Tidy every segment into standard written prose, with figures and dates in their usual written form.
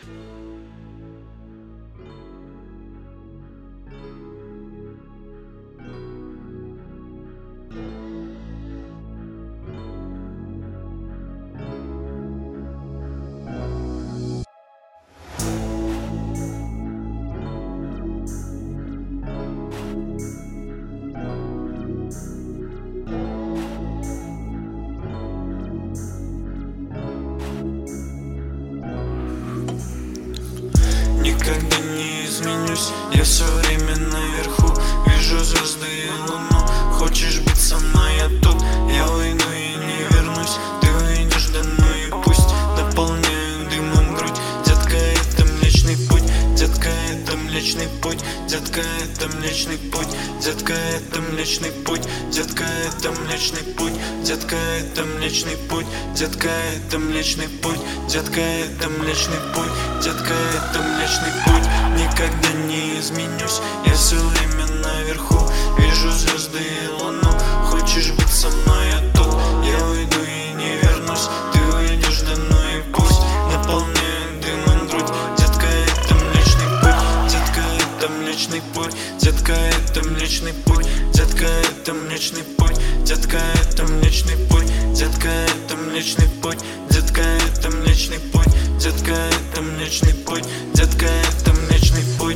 Никогда не изменюсь, я все время наверху. Вижу звезды и луну. Хочешь быть со мной, я тут. Я уйду и не вернусь. Ты выйдешь, да ну и пусть. Наполняю дымом грудь. Детка, это млечный путь. Детка, это млечный путь. Детка, это млечный путь. Детка, это млечный путь. Детка, это млечный путь. Детка, это млечный путь. Детка, это млечный путь. Детка, это млечный путь. Детка, это млечный путь. Никогда не изменюсь, я все время наверху. Вижу звезды и луну. Хочешь быть со мной, я тут. Я уйду и не вернусь. Ты выйдешь, да ну и пусть. Наполняю дымом грудь. Детка, это млечный путь. Детка, это млечный путь. Детка, это млечный путь. Детка, это млечный путь. Детка, это млечный путь. Детка, это млечный путь. Детка, это млечный путь. Детка, это млечный путь. Детка, это млечный путь.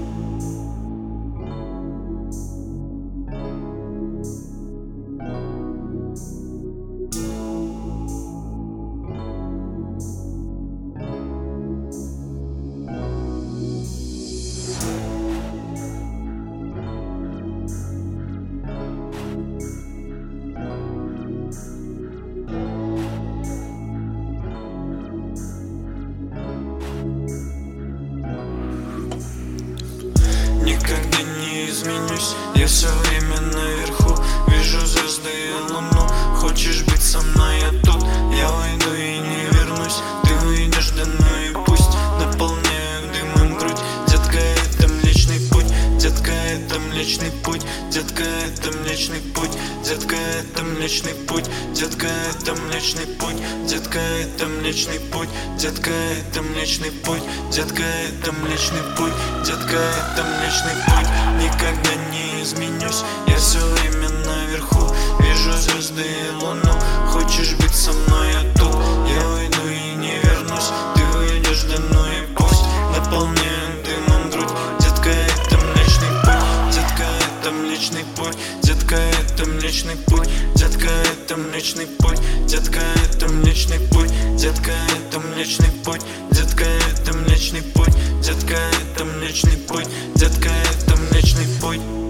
Никогда не изменюсь, я все время наверху. Вижу звезды и луну. Хочешь быть со мной, я тут. Я уйду и не вернусь. Ты выйдешь, да ну и пусть. Наполняю дымом грудь. Детка, это млечный путь. Детка, это млечный путь. Детка, это млечный путь. Детка, это млечный путь. Детка, это млечный путь. Детка, это млечный путь. Детка, это млечный путь. Детка, это млечный путь. Детка, это млечный путь. Никогда не изменюсь, я все время наверху. Вижу звезды и луну. Хочешь быть со мной, я тут. Я уйду и не вернусь. Ты выйдешь, да ну и пусть. Наполняю дымом грудь. Детка, это млечный путь. Детка, это млечный путь. Детка, это млечный путь. Детка, это млечный путь. Детка, это млечный путь. Детка, это млечный путь. Детка, это млечный путь. Детка, это млечный путь. Детка, это млечный путь.